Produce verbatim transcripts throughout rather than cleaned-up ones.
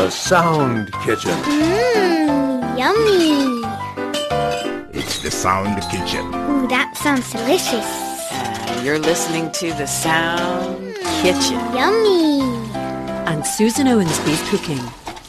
The Sound Kitchen. Mmm, yummy. It's The Sound Kitchen. Ooh, that sounds delicious. Uh, you're listening to The Sound mm, Kitchen. Yummy. And Susan Owensby's cooking.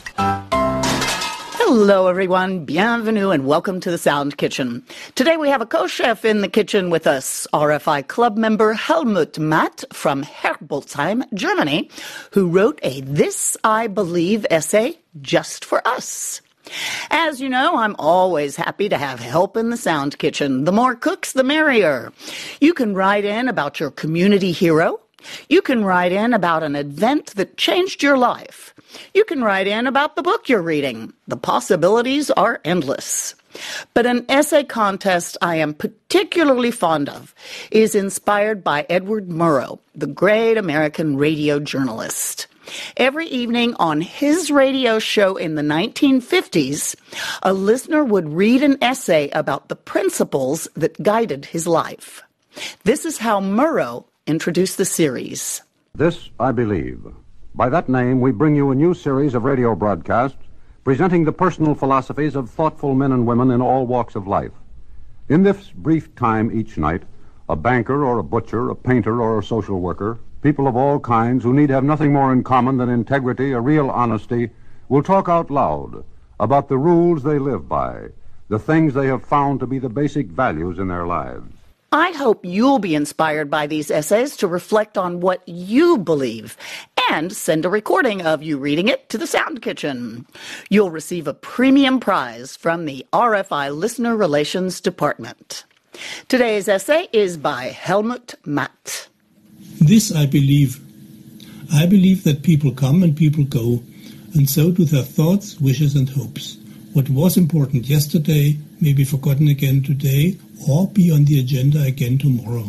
Hello, everyone. Bienvenue and welcome to the Sound Kitchen. Today we have a co-chef in the kitchen with us, R F I Club member Helmut Matt from Herbolzheim, Germany, who wrote a This I Believe essay just for us. As you know, I'm always happy to have help in the Sound Kitchen. The more cooks, the merrier. You can write in about your community hero. You can write in about an event that changed your life. You can write in about the book you're reading. The possibilities are endless. But an essay contest I am particularly fond of is inspired by Edward Murrow, the great American radio journalist. Every evening on his radio show in the nineteen fifties, a listener would read an essay about the principles that guided his life. This is how Murrow introduced the series. This I Believe. By that name, we bring you a new series of radio broadcasts presenting the personal philosophies of thoughtful men and women in all walks of life. In this brief time each night, a banker or a butcher, a painter or a social worker, people of all kinds who need have nothing more in common than integrity or real honesty, will talk out loud about the rules they live by, the things they have found to be the basic values in their lives. I hope you'll be inspired by these essays to reflect on what you believe and send a recording of you reading it to the Sound Kitchen. You'll receive a premium prize from the R F I Listener Relations Department. Today's essay is by Helmut Matt. This I believe. I believe that people come and people go, and so do their thoughts, wishes and hopes. What was important yesterday may be forgotten again today or be on the agenda again tomorrow.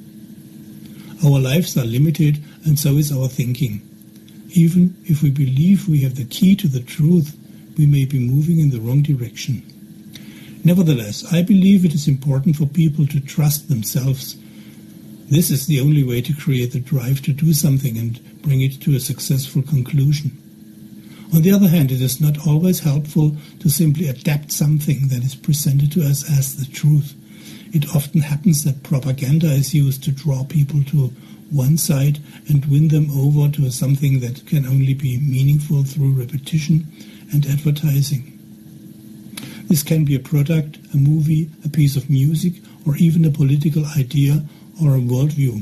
Our lives are limited and so is our thinking. Even if we believe we have the key to the truth, we may be moving in the wrong direction. Nevertheless, I believe it is important for people to trust themselves. This is the only way to create the drive to do something and bring it to a successful conclusion. On the other hand, it is not always helpful to simply adapt something that is presented to us as the truth. It often happens that propaganda is used to draw people to one side and win them over to something that can only be meaningful through repetition and advertising. This can be a product, a movie, a piece of music, or even a political idea or a worldview.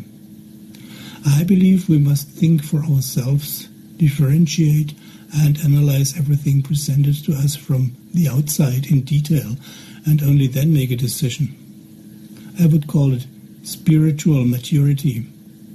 I believe we must think for ourselves, differentiate, and analyze everything presented to us from the outside in detail, and only then make a decision. I would call it spiritual maturity.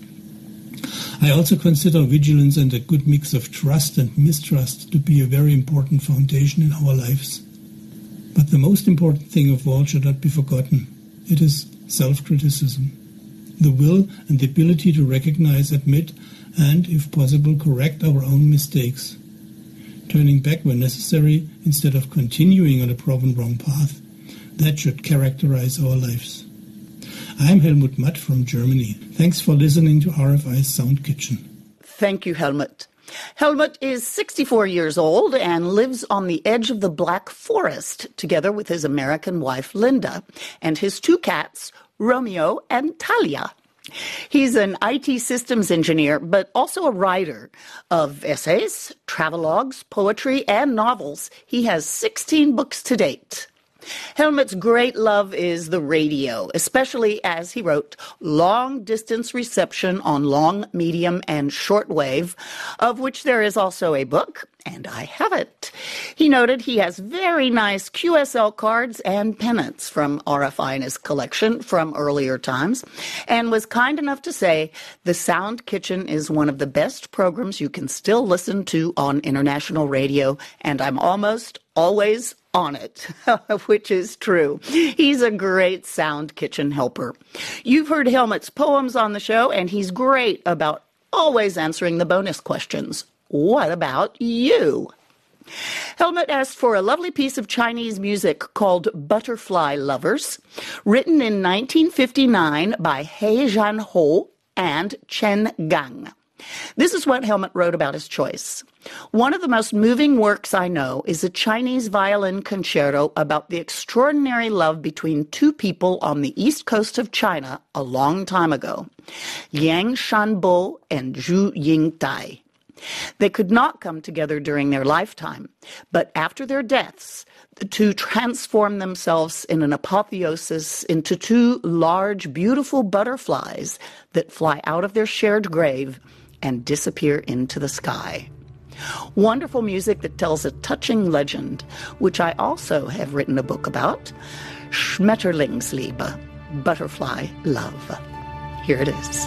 I also consider vigilance and a good mix of trust and mistrust to be a very important foundation in our lives. But the most important thing of all should not be forgotten. It is self-criticism. The will and the ability to recognize, admit, and, if possible, correct our own mistakes. Turning back when necessary instead of continuing on a proven wrong path. That should characterize our lives. I'm Helmut Matt from Germany. Thanks for listening to R F I's Sound Kitchen. Thank you, Helmut. Helmut is sixty-four years old and lives on the edge of the Black Forest together with his American wife, Linda, and his two cats, Romeo and Talia. He's an I T systems engineer, but also a writer of essays, travelogues, poetry, and novels. He has sixteen books to date. Helmut's great love is the radio, especially, as he wrote, long-distance reception on long, medium, and shortwave, of which there is also a book, and I have it. He noted he has very nice Q S L cards and pennants from R F I in his collection from earlier times, and was kind enough to say the Sound Kitchen is one of the best programs you can still listen to on international radio, and I'm almost always on it, which is true. He's a great Sound Kitchen helper. You've heard Helmut's poems on the show, and he's great about always answering the bonus questions. What about you? Helmut asked for a lovely piece of Chinese music called Butterfly Lovers, written in nineteen fifty-nine by He Jianhou and Chen Gang. This is what Helmut wrote about his choice. One of the most moving works I know is a Chinese violin concerto about the extraordinary love between two people on the east coast of China a long time ago, Yang Shanbo and Zhu Yingdai. They could not come together during their lifetime, but after their deaths, the two transformed themselves in an apotheosis into two large, beautiful butterflies that fly out of their shared grave and disappear into the sky. Wonderful music that tells a touching legend, which I also have written a book about, Schmetterlingsliebe, Butterfly Love. Here it is.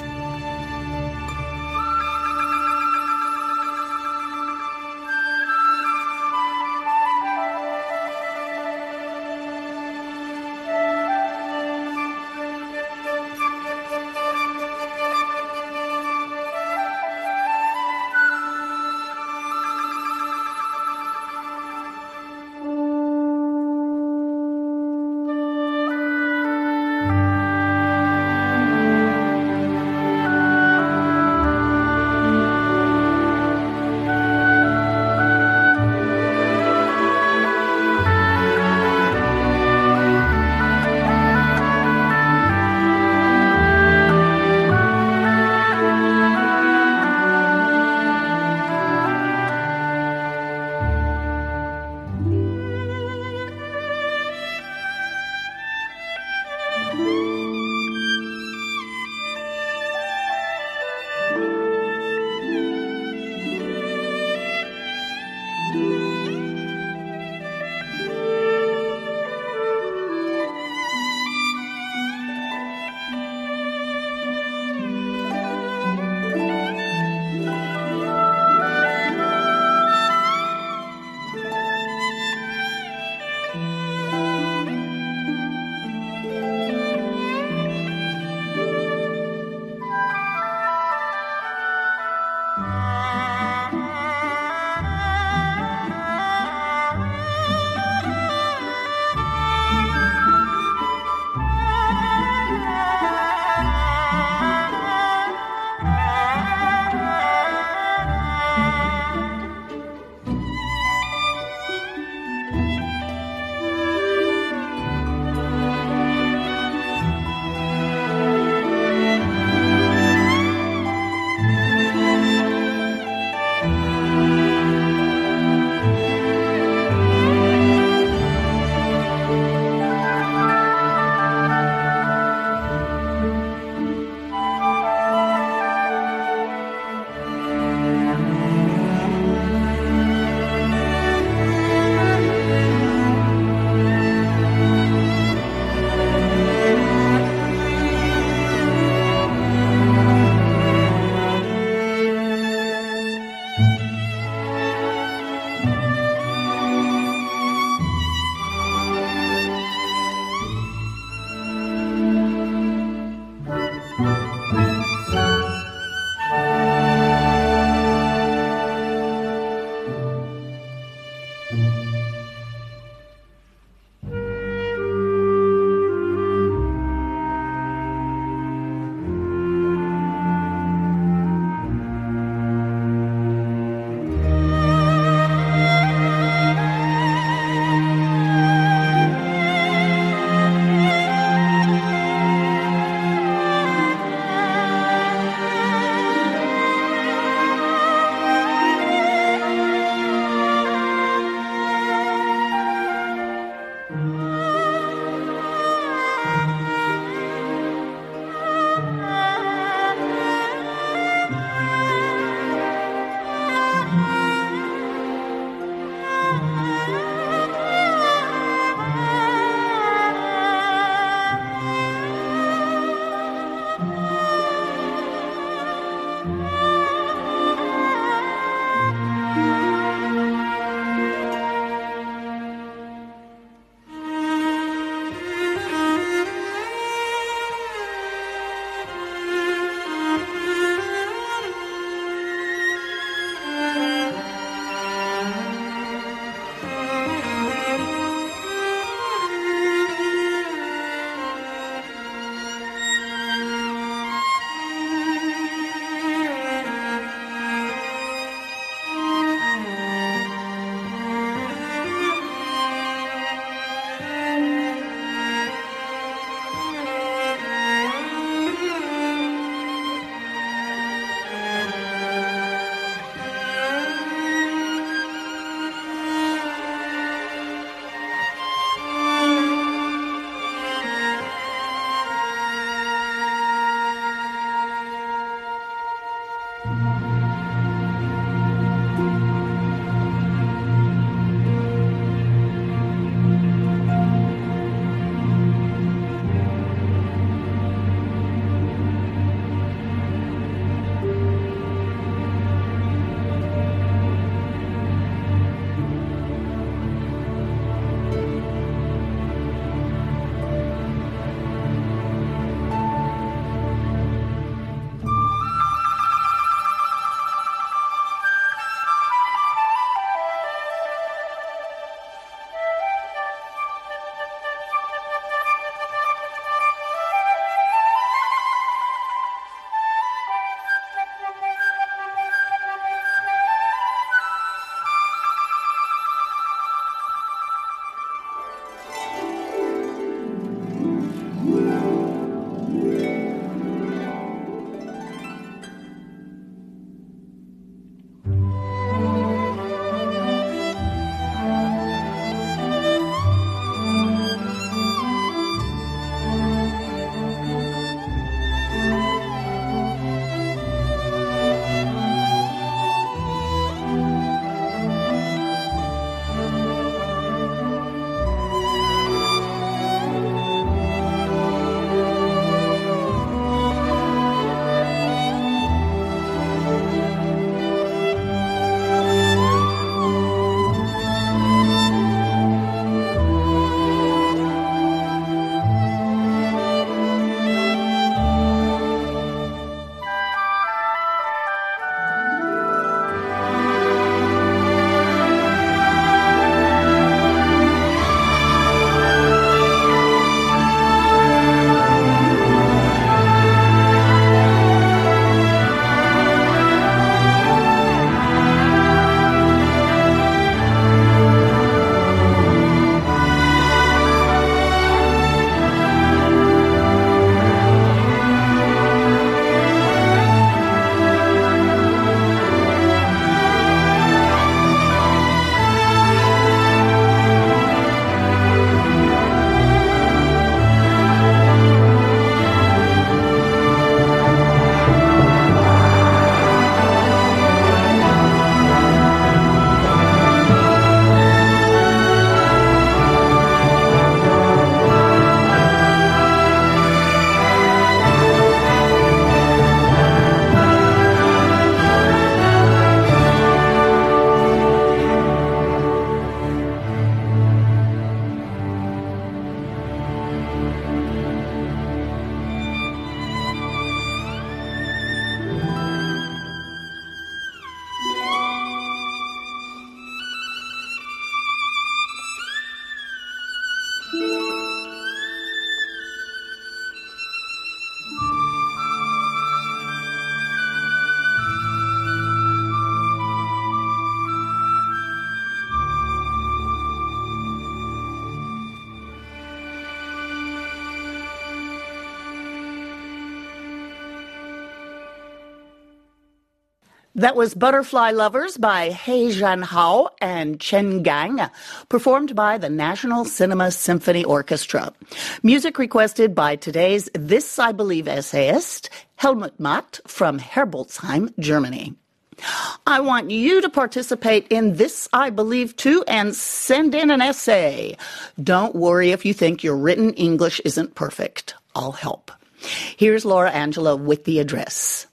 That was Butterfly Lovers by He Jianhao and Chen Gang, performed by the National Cinema Symphony Orchestra. Music requested by today's This I Believe essayist, Helmut Matt from Herbolzheim, Germany. I want you to participate in This I Believe too and send in an essay. Don't worry if you think your written English isn't perfect. I'll help. Here's Laura Angela with the address.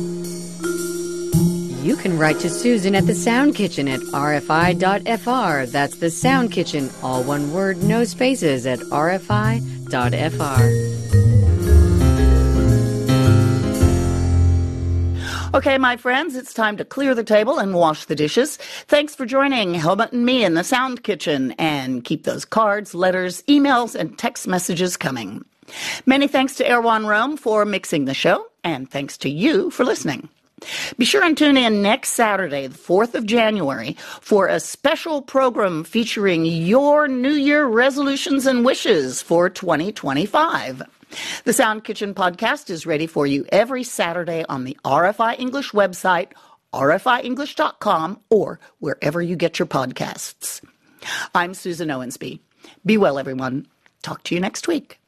You can write to Susan at the Sound Kitchen at r f i dot f r. That's the Sound Kitchen, all one word, no spaces, at r f i dot f r. Okay, my friends, it's time to clear the table and wash the dishes. Thanks for joining Helmut and me in the Sound Kitchen, and keep those cards, letters, emails, and text messages coming. Many thanks to Erwan Rome for mixing the show, and thanks to you for listening. Be sure and tune in next Saturday, the fourth of January, for a special program featuring your New Year resolutions and wishes for twenty twenty-five. The Sound Kitchen podcast is ready for you every Saturday on the R F I English website, r f i english dot com, or wherever you get your podcasts. I'm Susan Owensby. Be well, everyone. Talk to you next week.